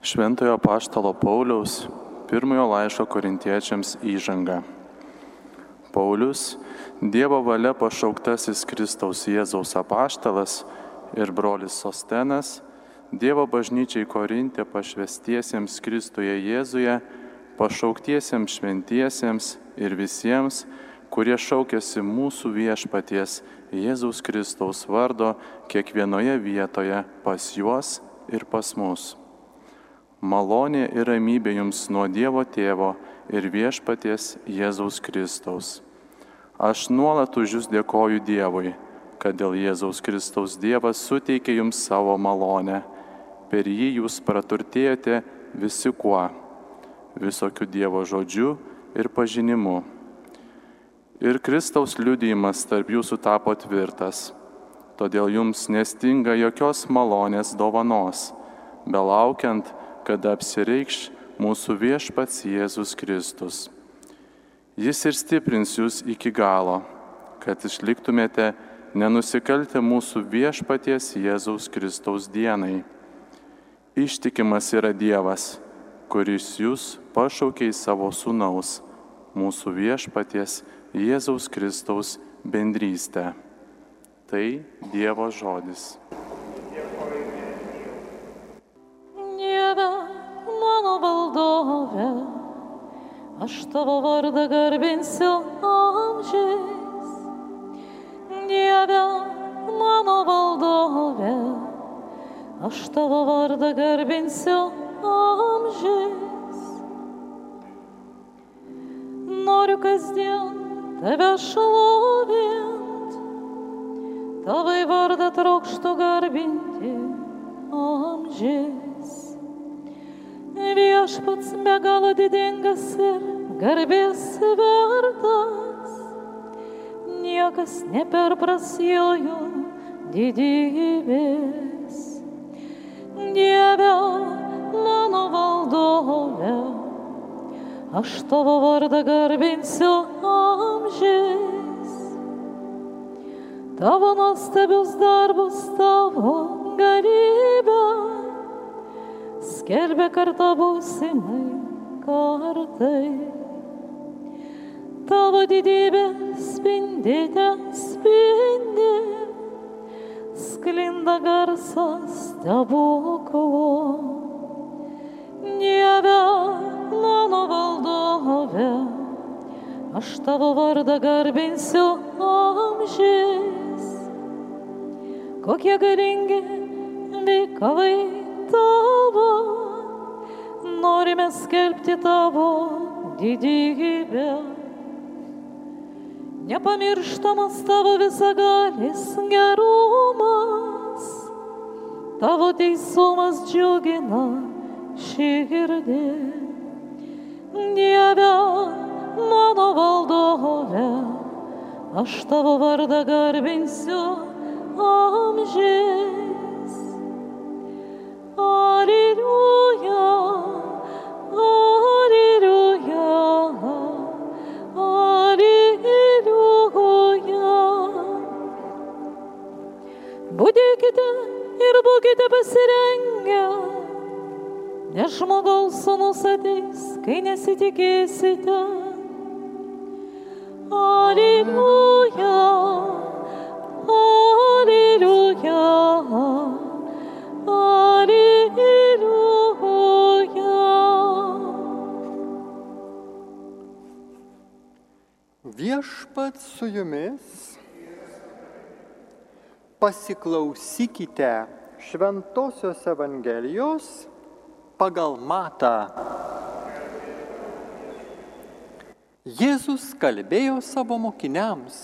Šventojo apaštalo Pauliaus pirmojo laiško korintiečiams įžanga. Paulius, Dievo valia pašauktasis Kristaus Jėzaus apaštalas ir brolis Sostenas, Dievo bažnyčiai Korinte pašvęstiesiems Kristuje Jėzuje, pašauktiesiems šventiesiems ir visiems, kurie šaukiasi mūsų viešpaties Jėzaus Kristaus vardo kiekvienoje vietoje pas juos ir pas mus. Malonė ir ramybė jums nuo Dievo Tėvo ir viešpaties Jėzaus Kristaus. Aš nuolat už jūs dėkoju Dievui, kad dėl Jėzaus Kristaus Dievas suteikė jums savo malonę. Per jį jūs praturtėjote visi kuo, visokių Dievo žodžių ir pažinimu. Ir Kristaus liudijimas tarp jūsų tapo tvirtas, todėl jums nestinga jokios malonės dovanos, belaukiant, kad apsireikš mūsų viešpats Jėzus Kristus. Jis ir stiprins jūs iki galo, kad išliktumėte nenusikaltę mūsų viešpaties Jėzaus Kristaus dienai. Ištikimas yra Dievas, kuris jūs pašaukė į savo sūnaus, mūsų viešpaties Jėzaus Kristaus bendrystę. Tai Dievo žodis. Dieve, mano valdove, aš tavo vardą garbinsiu amžiais. Dieve, mano valdove, aš tavo vardą garbinsiu amžiais. Noriu kasdien tave šlovint, tavai vardą trokštu garbinti amžiais. Viešpats be galo didingas ir garbės vertas, niekas neperpras jo didybės. Dieve, mano valdove, aš tavo vardą garbinsiu amžiais. Tavo nuostabius darbus, tavo galybę skelbia karta būsimai kartai. Tavo didybė spindite spindi, sklinda garsas stebuklo. Dieve, mano valdove, aš tavo vardą garbinsiu amžiais. Kokie galingi veikalai tavo, norime skelbti tavo didybę. Nepamirštamas tavo visagalis gerumas, tavo teisumas džiugina širdį. Dieve, mano valdove, aš tavo vardą garbinsiu amžiais. Alleluja, alleluja, alleluja. Budėkite ir būkite pasirengę, nes žmogaus sūnus ateis, kai nesitikėsite. Alleluja, alleluja. Viešpats su jumis. Pasiklausykite Šventosios Evangelijos pagal Matą. Jėzus kalbėjo savo mokiniams: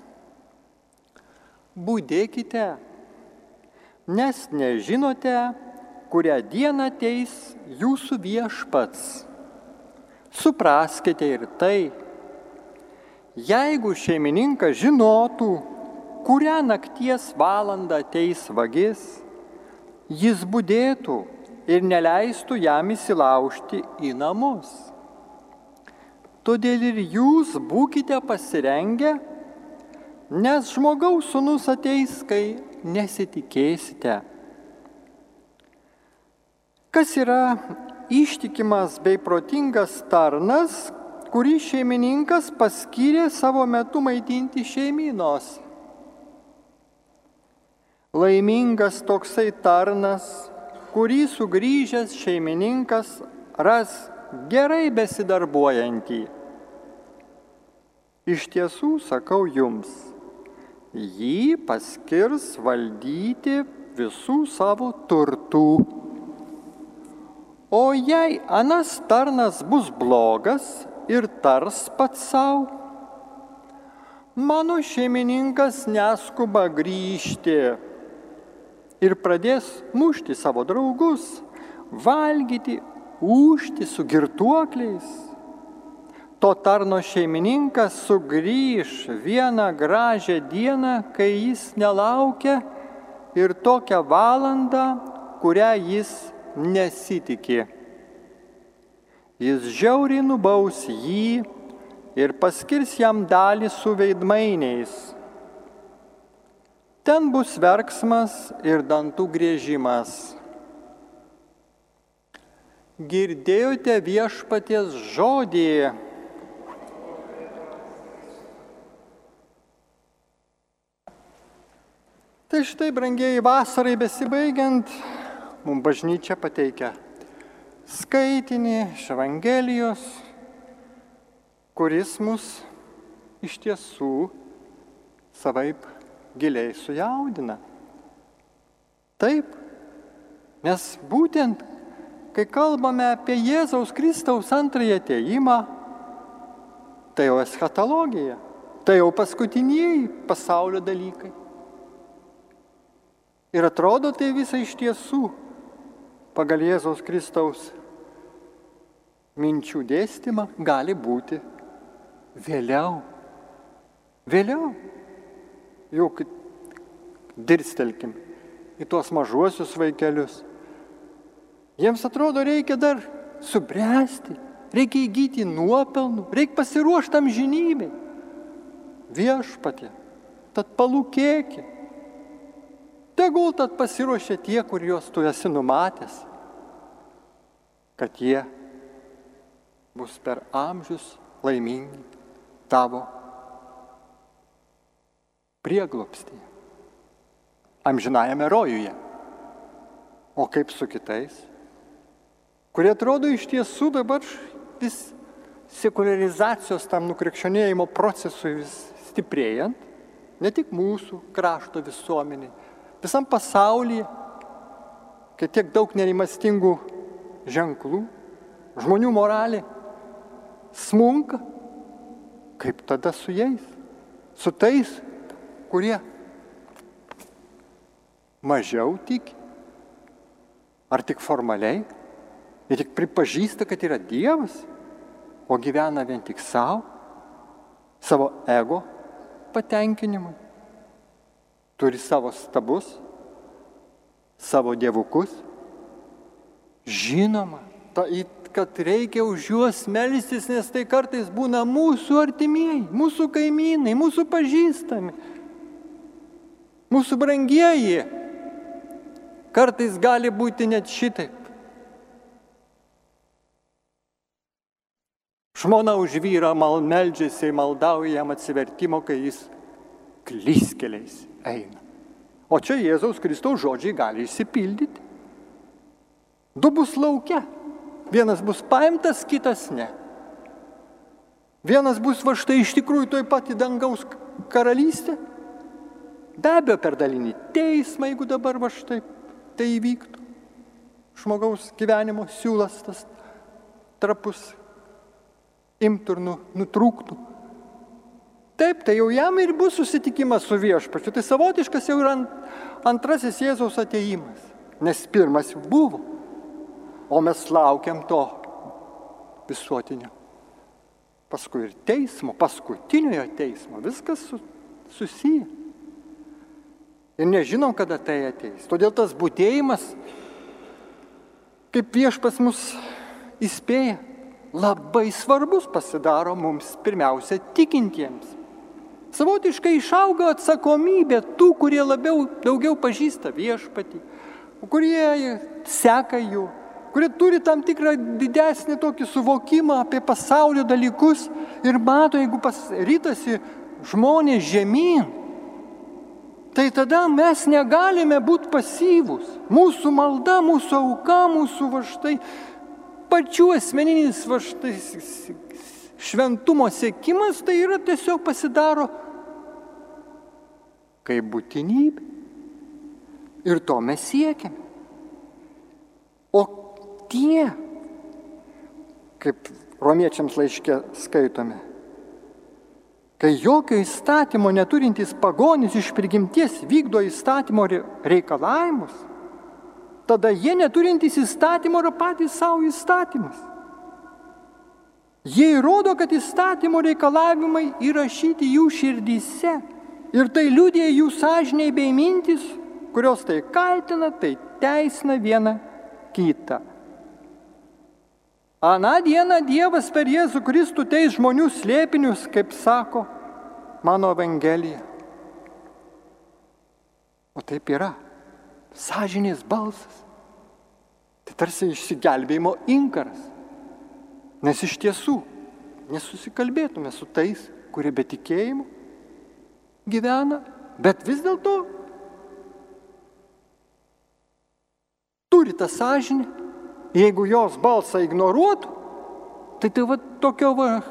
budėkite, nes nežinote, kurią dieną ateis jūsų viešpats. Supraskite ir tai, jeigu šeimininkas žinotų, kurią nakties valandą ateis vagis, jis budėtų ir neleistų jam įsilaužti į namus. Todėl ir jūs būkite pasirengę, nes žmogaus sūnus ateis, kai nesitikėsite. Kas yra ištikimas bei protingas tarnas, kurį šeimininkas paskyrė savo metu maitinti šeimynos? Laimingas toksai tarnas, kurį sugrįžęs šeimininkas ras gerai besidarbuojantį. Iš tiesų, sakau jums, jį paskirs valdyti visų savo turtų. O jei anas tarnas bus blogas ir tars pats savo, mano šeimininkas neskuba grįžti ir pradės mušti savo draugus, valgyti, ūžti su girtuokliais. To tarno šeimininkas sugrįž vieną gražią dieną, kai jis nelaukia, ir tokią valandą, kurią jis nesitikė. Jis žiauriai nubaus jį ir paskirs jam dalį su veidmainiais. Ten bus verksmas ir dantų griežimas. Girdėjote viešpaties žodį. Tai štai, brangieji, vasarai besibaigiant, mums bažnyčia pateikia skaitinį iš Evangelijos, kuris mus iš tiesų savaip giliai sujaudina. Taip, nes būtent, kai kalbame apie Jėzaus Kristaus antrąjį atėjimą, tai jau eschatologija, tai jau paskutiniai pasaulio dalykai. Ir atrodo, tai visa iš tiesų pagal Jėzaus Kristaus minčių dėstymą gali būti vėliau. Vėliau. Juk dirstelkim į tuos mažuosius vaikelius. Jiems atrodo, reikia dar subręsti, reikia įgyti nuopelnų, reikia pasiruošti amžinybei. Viešpatie, tad palūkėki. Tegul tad pasiruošia tie, kuriuos tu esi numatęs, kad jie bus per amžius laimingi tavo prieglobstyje, amžinajame rojuje. O kaip su kitais, kurie atrodo iš tiesų dabar vis sekularizacijos tam nukrikščionėjimo procesui vis stiprėjant, ne tik mūsų krašto visuomenė, visam pasaulyje, kai tiek daug nerimastingų ženklų, žmonių moralė smunka, kaip tada su jais, su tais, kurie mažiau tiki, ar tik formaliai, ir tik pripažįsta, kad yra Dievas, o gyvena vien tik savo ego patenkinimui. Turi savo stabus, savo dievukus. Žinoma, kad reikia už juos melstis, nes tai kartais būna mūsų artimieji, mūsų kaimynai, mūsų pažįstami, mūsų brangieji. Kartais gali būti net šitaip. Žmona už vyrą meldžiasi, maldauja jam atsivertimo, kai jis klystkeliais eina. O čia Jėzaus Kristaus žodžiai gali išsipildyti. Du bus lauke. Vienas bus paimtas, kitas ne. Vienas bus va štai iš tikrųjų toj pat į dangaus karalystę. Be abejo, per dalinį teismą, jeigu dabar va štai tai įvyktų. Žmogaus gyvenimo siūlas tas trapus imtų ir nutrūktų. Taip, tai jau jam ir bus susitikimas su viešpačiu. Tai savotiškas jau yra antrasis Jėzaus atėjimas. Nes pirmas jau buvo. O mes laukiam to visuotinio. Paskui ir teismo, paskutiniojo teismo. Viskas susiję. Ir nežinom, kada tai ateis. Todėl tas budėjimas, kaip viešpas mus įspėja, labai svarbus pasidaro mums pirmiausia tikintiems. Savotiškai išauga atsakomybė tų, kurie daugiau pažįsta viešpatį, kurie seka jų kurie turi tam tikrą didesnį tokį suvokimą apie pasaulio dalykus ir mato, jeigu ritasi žmonės žemyn, tai tada mes negalime būti pasyvūs. Mūsų malda, mūsų auka, mūsų vaštai, pačių asmeninis vaštai šventumo siekimas, tai yra tiesiog pasidaro kaip būtinybė. Ir to mes siekiame. O tie, kaip romiečiams laiške skaitome, kai jokio įstatymo neturintys pagonys iš prigimties vykdo įstatymo reikalavimus, tada jie neturintys įstatymo yra patys savo įstatymas. Jie įrodo, kad įstatymo reikalavimai įrašyti jų širdyse ir tai liudija jų sąžiniai bei mintis, kurios tai kaltina, tai teisina vieną kitą. Aną dieną Dievas per Jėzų Kristų teis žmonių slėpinius, kaip sako mano Evangelija. O taip yra. Sąžinės balsas. Tai tarsi išsigelbėjimo inkaras. Nes iš tiesų nesusikalbėtume su tais, kurie be tikėjimo gyvena, bet vis dėlto turi tą sąžinę. Jeigu jos balsą ignoruotų, tai tokio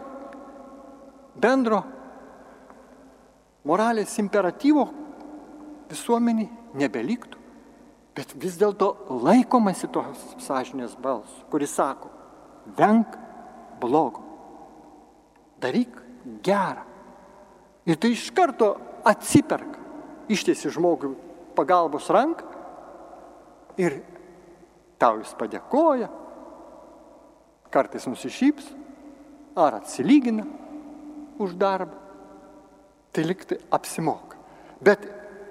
bendro moralės imperatyvo visuomenį nebeliktų. Bet vis dėlto laikomasi tos sąžinės balsų, kuris sako, venk blogo, daryk gerą. Ir tai iš karto atsiperka, ištiesi žmogui pagalbos ranką ir tau jis padėkoja, kartais nusišyps, ar atsilygina už darbą. Tai liktai apsimoka. Bet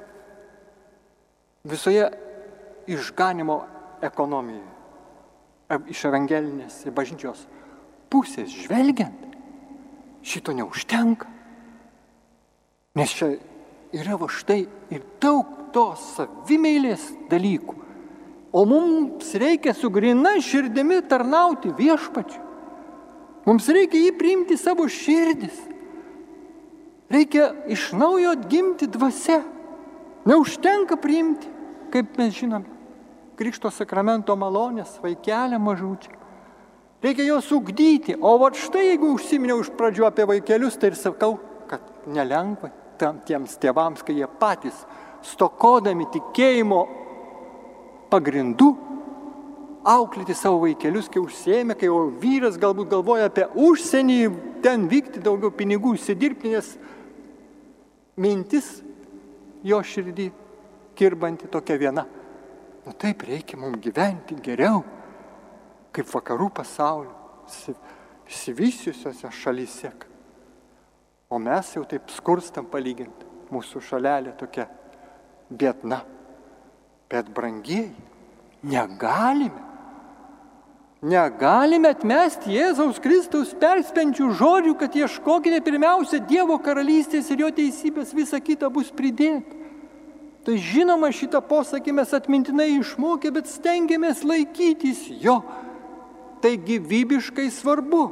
visoje išganimo ekonomijoje, iš evangelinės ir bažnyčios pusės žvelgiant, šito neužtenka. Nes čia yra va štai ir daug tos savimeilės dalykų. O mums reikia su grina širdimi tarnauti viešpačiui. Mums reikia jį priimti savo širdis. Reikia iš naujo atgimti dvasia. Neužtenka priimti, kaip mes žinome, Krikšto sakramento malonės vaikelę mažučią. Reikia juos ugdyti. O vat štai, jeigu užsiminiau iš pradžių apie vaikelius, tai ir sakau, kad nelengva tiems tėvams, kai jie patys stokodami tikėjimo pagrindų auklėti savo vaikelius, kai užsiėmė, kai jau vyras galbūt galvoja apie užsienį, ten vykti daugiau pinigų, įsidirbti, nes mintis jo širdį kirbanti tokia viena. Nu taip reikia mums gyventi geriau, kaip vakarų pasaulio, išsivysiusiose šalyse. O mes jau taip skurstam palyginti, mūsų šalelė tokia biedna. Bet brangieji, negalime atmesti Jėzaus Kristaus perspenčių žodžių, kad ieškokite pirmiausia Dievo karalystės ir jo teisybės, visa kita bus pridėta. Tai žinoma, šitą posakį mes atmintinai išmokę, bet stengiamės laikytis jo. Tai gyvybiškai svarbu.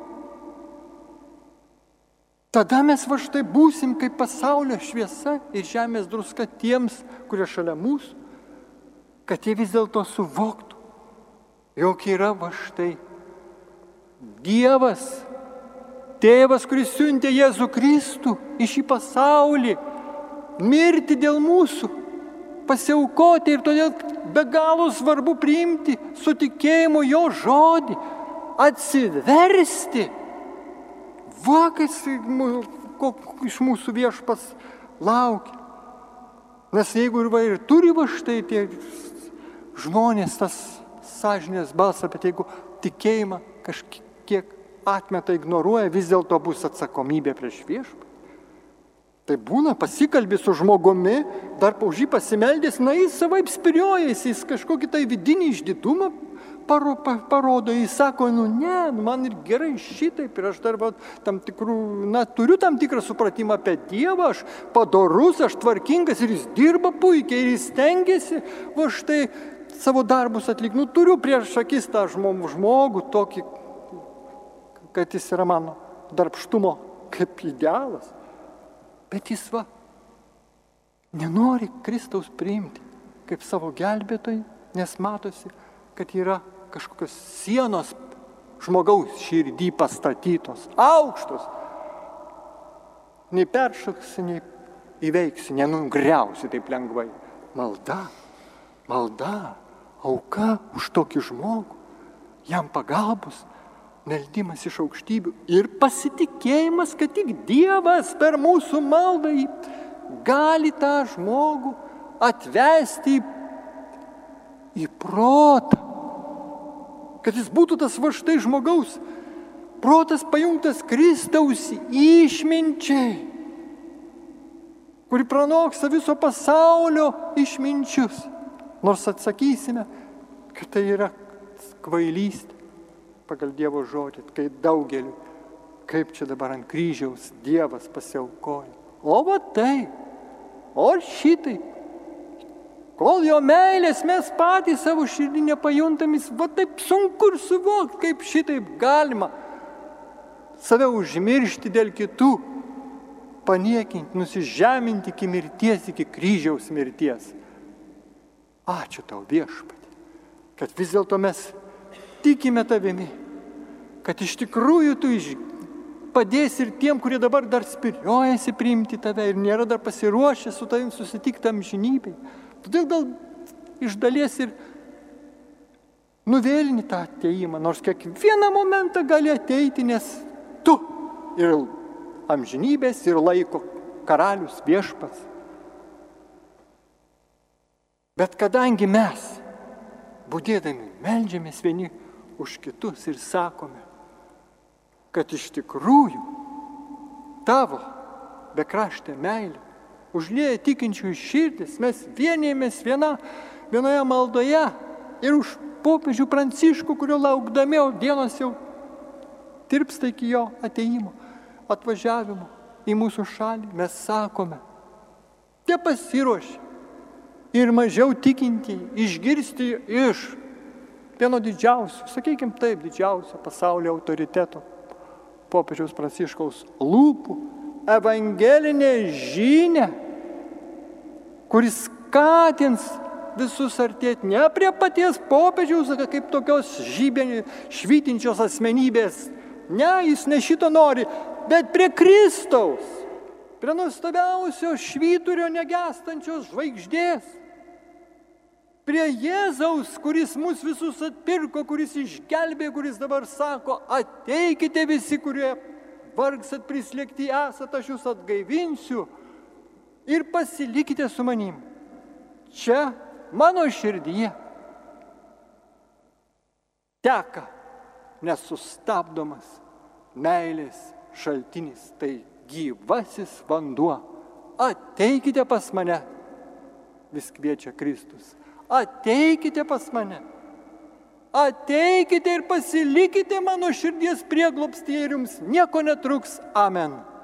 Tada mes va štai būsim kaip pasaulio šviesa ir žemės druska tiems, kurie šalia mūsų, kad jie vis dėlto suvoktų, jog yra va štai Dievas, Tėvas, kuris siuntė Jėzų Kristų į šį pasaulį, mirti dėl mūsų, pasiaukoti ir todėl be galo svarbu priimti su tikėjimu jo žodį, atsiversti. Va, kas iš mūsų viešpas laukia. Nes jeigu ir turi va štai tie žmonės tas sąžinės balsą, bet jeigu tikėjimą kažkiek atmeta, ignoruoja, vis dėlto bus atsakomybė prieš viešpatį. Tai būna, pasikalbė su žmogumi, dar už jį pasimeldės, na jis savaip spiriojais, jis kažkokį tai vidinį išdidumą parodo, jis sako, man ir gerai šitaip, ir aš dar tam tikrų, turiu tam tikrą supratimą apie Dievą, aš padorus, aš tvarkingas ir jis dirba puikiai, ir jis stengiasi, va štai savo darbus atlikti. Turiu prieš akis tą žmogų tokį, kad jis yra mano darbštumo kaip idealas. Bet jis nenori Kristaus priimti kaip savo gelbėtojų, nes matosi, kad yra kažkokios sienos žmogaus širdį pastatytos, aukštos. Nei peršoksi, nei įveiksi, nenugriausi taip lengvai. Malda, auka už tokį žmogų, jam pagalbos, meldimas iš aukštybių ir pasitikėjimas, kad tik Dievas per mūsų maldą gali tą žmogų atvesti į protą. Kad jis būtų tas štai žmogaus protas pajungtas Kristaus išminčiai, kuri pranoksta viso pasaulio išminčius. Nors atsakysime, kad tai yra kvailystė pagal Dievo žodį, kai daugeliu, kaip čia dabar ant kryžiaus Dievas pasiaukoja. O šitai, kol jo meilės mes patys savo širdį nepajuntamis, taip sunku ir suvokti, kaip šitaip galima save užmiršti dėl kitų, paniekinti, nusižeminti iki mirties, iki kryžiaus mirties. Ačiū tau, Viešpatie, kad vis dėlto mes tikime tavimi, kad iš tikrųjų tu padėsi ir tiem, kurie dabar dar spiriojasi priimti tave ir nėra dar pasiruošę su tavim susitikti amžinybėj. Todėl gal iš dalies ir nuvėlini tą ateimą, nors kiekvieną momentą gali ateiti, nes tu ir amžinybės, ir laiko karalius Viešpats. Bet kadangi mes, budėdami, meldžiamės vieni už kitus ir sakome, kad iš tikrųjų tavo bekraštė meilė užlieja tikinčiųjų širdis, mes vienijamės vienoje maldoje ir už popiežių Pranciškų, kurio laukdami, o dienos jau tirpsta iki jo ateimo, atvažiavimo į mūsų šalį, mes sakome, tie pasiruošė ir mažiau tikintieji išgirsti iš vieno didžiausių, sakykime taip, didžiausio pasaulio autoriteto, popiežiaus Pranciškaus lūpų, evangelinė žinia, kuris skatins visus artėti ne prie paties popiežiaus, kaip tokios švytinčios asmenybės. Ne, jis ne šito nori, bet prie Kristaus, prie nuostabiausio švyturio negestančios žvaigždės, prie Jėzaus, kuris mus visus atpirko, kuris išgelbė, kuris dabar sako, ateikite visi, kurie vargsat prislėgti esat, aš jūs atgaivinsiu ir pasilikite su manim. Čia mano širdyje teka nesustabdomas meilės šaltinis, tai gyvasis vanduo. Ateikite pas mane, vis kviečia Kristus. Ateikite pas mane. Ateikite ir pasilikite mano širdies prieglobstyje ir jums nieko netruks. Amen.